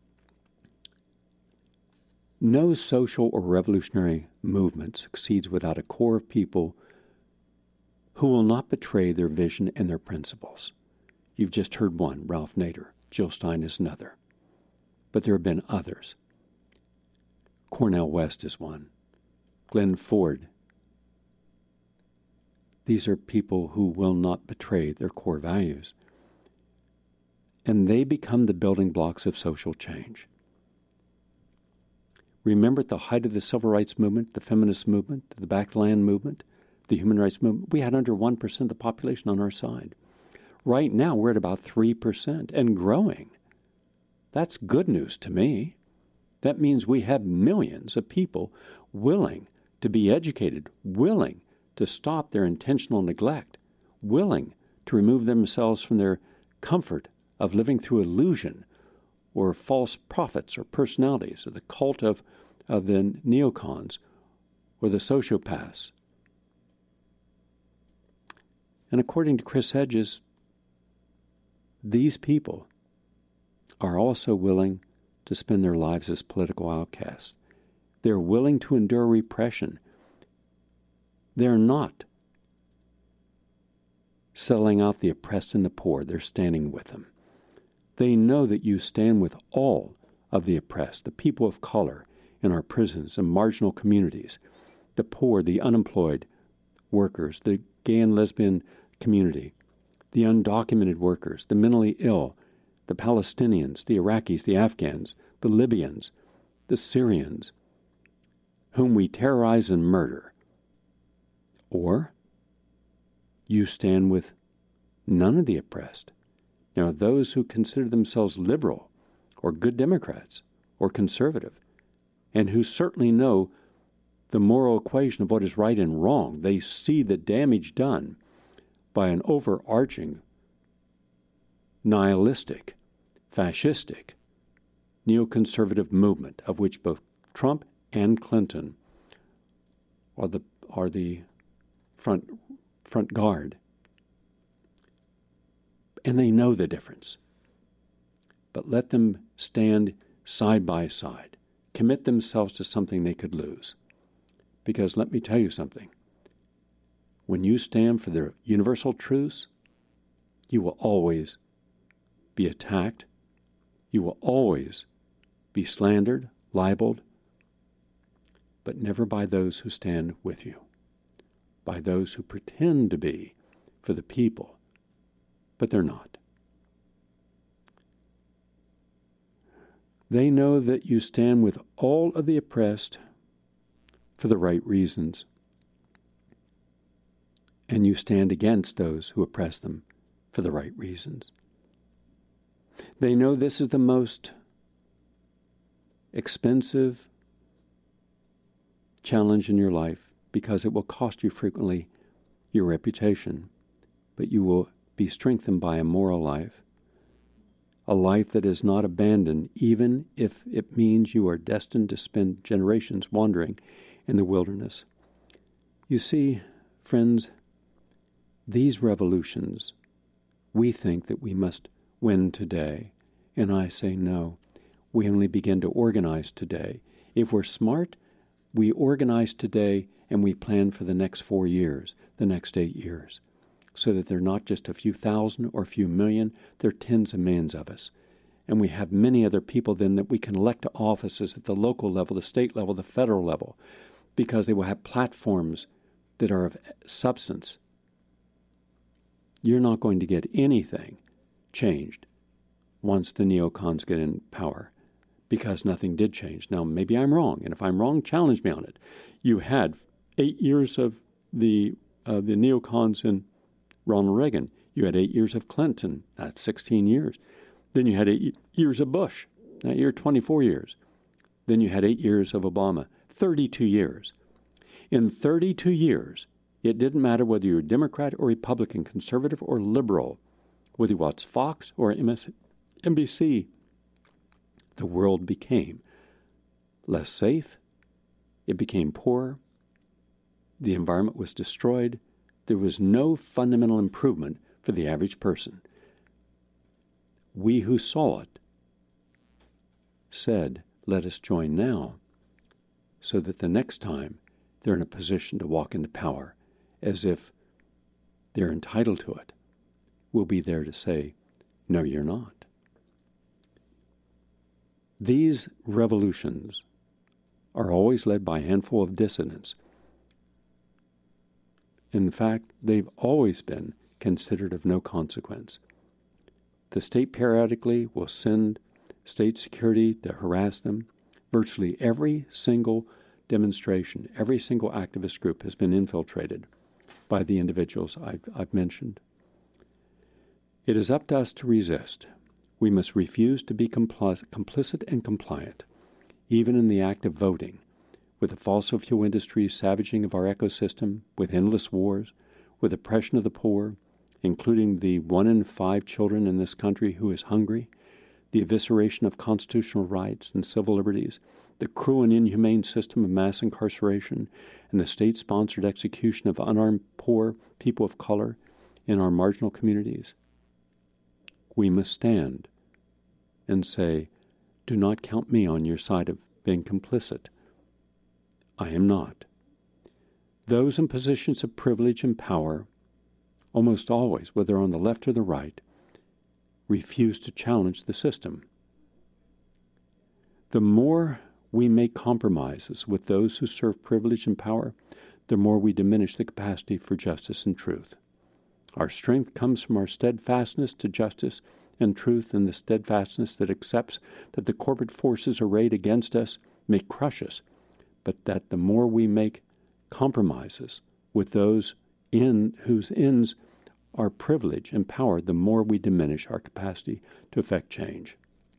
S2: No social or revolutionary movement succeeds without a core of people who will not betray their vision and their principles. You've just heard one, Ralph Nader. Jill Stein is another. But there have been others. Cornel West is one. Glenn Ford. These are people who will not betray their core values. And they become the building blocks of social change. Remember at the height of the civil rights movement, the feminist movement, the backland movement, the human rights movement, we had under one percent of the population on our side. Right now, we're at about three percent and growing. That's good news to me. That means we have millions of people willing to be educated, willing to stop their intentional neglect, willing to remove themselves from their comfort of living through illusion or false prophets or personalities or the cult of, of the neocons or the sociopaths. And according to Chris Hedges, these people are also willing to spend their lives as political outcasts. They're willing to endure repression. They're not selling out the oppressed and the poor. They're standing with them. They know that you stand with all of the oppressed, the people of color in our prisons and marginal communities, the poor, the unemployed workers, the gay and lesbian community, the undocumented workers, the mentally ill, the Palestinians, the Iraqis, the Afghans, the Libyans, the Syrians, whom we terrorize and murder. Or you stand with none of the oppressed. Now, those who consider themselves liberal or good Democrats or conservative, and who certainly know the moral equation of what is right and wrong, they see the damage done by an overarching, nihilistic, fascistic, neoconservative movement of which both Trump and Clinton are the are the front front guard. And they know the difference. But let them stand side by side, commit themselves to something they could lose. Because let me tell you something. When you stand for the universal truths, you will always be attacked. You will always be slandered, libeled, but never by those who stand with you, by those who pretend to be for the people, but they're not. They know that you stand with all of the oppressed for the right reasons, and you stand against those who oppress them for the right reasons. They know this is the most expensive challenge in your life because it will cost you frequently your reputation, but you will be strengthened by a moral life, a life that is not abandoned, even if it means you are destined to spend generations wandering in the wilderness. You see, friends, these revolutions, we think that we must win today, and I say no. We only begin to organize today. If we're smart, we organize today and we plan for the next four years, the next eight years. so that they're not just a few thousand or a few million, they're tens of millions of us. And we have many other people then that we can elect to offices at the local level, the state level, the federal level, because they will have platforms that are of substance. You're not going to get anything changed once the neocons get in power, because nothing did change. Now, maybe I'm wrong, and if I'm wrong, challenge me on it. You had eight years of the uh, the neocons in Ronald Reagan. You had eight years of Clinton. That's sixteen years. Then you had eight years of Bush. That year, twenty-four years. Then you had eight years of Obama. thirty-two years. In thirty-two years, it didn't matter whether you were Democrat or Republican, conservative or liberal, whether you watched Fox or M S N B C, the world became less safe. It became poorer. The environment was destroyed. There was no fundamental improvement for the average person. We who saw it said, let us join now, so that the next time they're in a position to walk into power as if they're entitled to it, we'll be there to say, no, you're not. These revolutions are always led by a handful of dissidents. In fact, they've always been considered of no consequence. The state periodically will send state security to harass them. Virtually every single demonstration, every single activist group has been infiltrated by the individuals I've, I've mentioned. It is up to us to resist. We must refuse to be compl- complicit and compliant, even in the act of voting, with the fossil fuel industry's savaging of our ecosystem, with endless wars, with oppression of the poor, including the one in five children in this country who is hungry, the evisceration of constitutional rights and civil liberties, the cruel and inhumane system of mass incarceration, and the state-sponsored execution of unarmed poor people of color in our marginal communities. We must stand and say, do not count me on your side of being complicit. I am not. Those in positions of privilege and power, almost always, whether on the left or the right, refuse to challenge the system. The more we make compromises with those who serve privilege and power, the more we diminish the capacity for justice and truth. Our strength comes from our steadfastness to justice and truth, and the steadfastness that accepts that the corporate forces arrayed against us may crush us, but that the more we make compromises with those in whose ends are privilege and power, the more we diminish our capacity to effect change.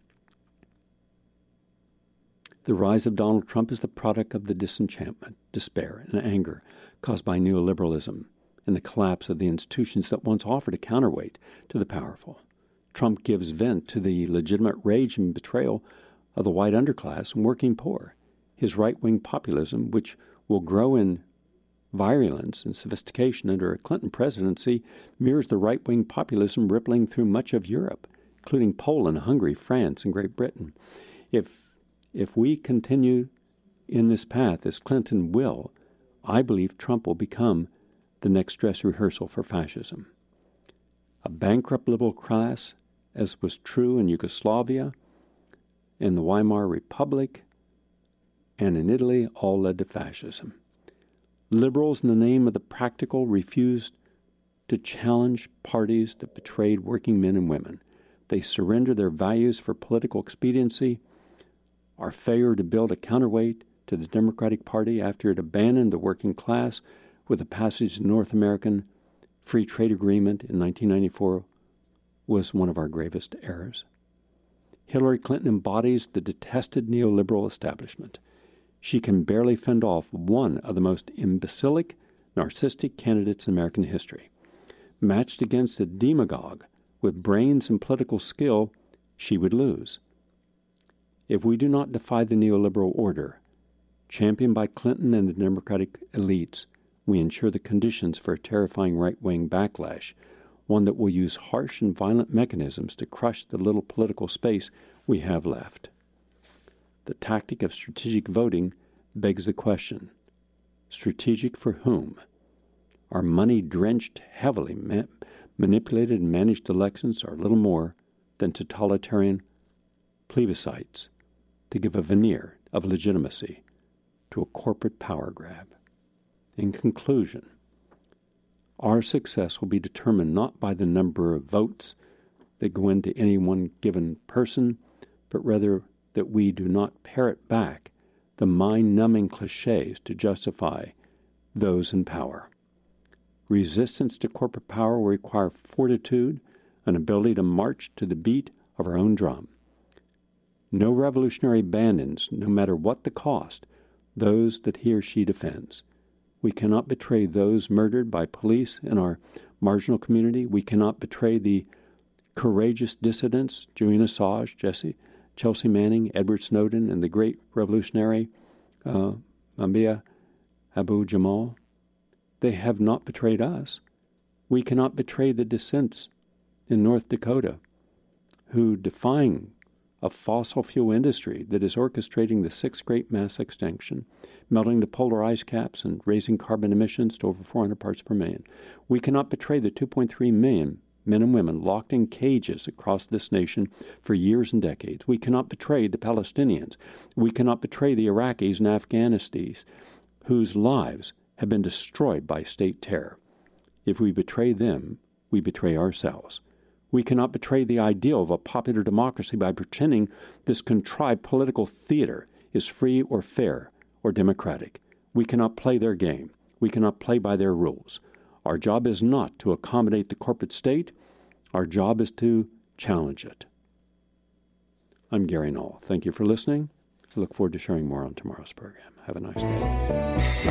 S2: The rise of Donald Trump is the product of the disenchantment, despair, and anger caused by neoliberalism and the collapse of the institutions that once offered a counterweight to the powerful. Trump gives vent to the legitimate rage and betrayal of the white underclass and working poor. His right-wing populism, which will grow in virulence and sophistication under a Clinton presidency, mirrors the right-wing populism rippling through much of Europe, including Poland, Hungary, France, and Great Britain. If if we continue in this path, as Clinton will, I believe Trump will become the next dress rehearsal for fascism. A bankrupt liberal class, as was true in Yugoslavia, in the Weimar Republic, and in Italy, all led to fascism. Liberals, in the name of the practical, refused to challenge parties that betrayed working men and women. They surrendered their values for political expediency. Our failure to build a counterweight to the Democratic Party after it abandoned the working class with the passage of the North American Free Trade Agreement in nineteen ninety-four was one of our gravest errors. Hillary Clinton embodies the detested neoliberal establishment. She can barely fend off one of the most imbecilic, narcissistic candidates in American history. Matched against a demagogue with brains and political skill, she would lose. If we do not defy the neoliberal order, championed by Clinton and the Democratic elites, we ensure the conditions for a terrifying right-wing backlash, one that will use harsh and violent mechanisms to crush the little political space we have left. The tactic of strategic voting begs the question, strategic for whom? Our money-drenched, heavily ma- manipulated and managed elections are little more than totalitarian plebiscites to give a veneer of legitimacy to a corporate power grab. In conclusion, our success will be determined not by the number of votes that go into any one given person, but rather that we do not parrot back the mind-numbing cliches to justify those in power. Resistance to corporate power will require fortitude, an ability to march to the beat of our own drum. No revolutionary abandons, no matter what the cost, those that he or she defends. We cannot betray those murdered by police in our marginal community. We cannot betray the courageous dissidents, Julian Assange, Jesse, Chelsea Manning, Edward Snowden, and the great revolutionary uh, Mambia Abu Jamal. They have not betrayed us. We cannot betray the dissents in North Dakota who, defying a fossil fuel industry that is orchestrating the sixth great mass extinction, melting the polar ice caps and raising carbon emissions to over four hundred parts per million. We cannot betray the two point three million men and women locked in cages across this nation for years and decades. We cannot betray the Palestinians. We cannot betray the Iraqis and Afghanis whose lives have been destroyed by state terror. If we betray them, we betray ourselves. We cannot betray the ideal of a popular democracy by pretending this contrived political theater is free or fair or democratic. We cannot play their game. We cannot play by their rules. Our job is not to accommodate the corporate state. Our job is to challenge it. I'm Gary Null. Thank you for listening. I look forward to sharing more on tomorrow's program. Have a nice day.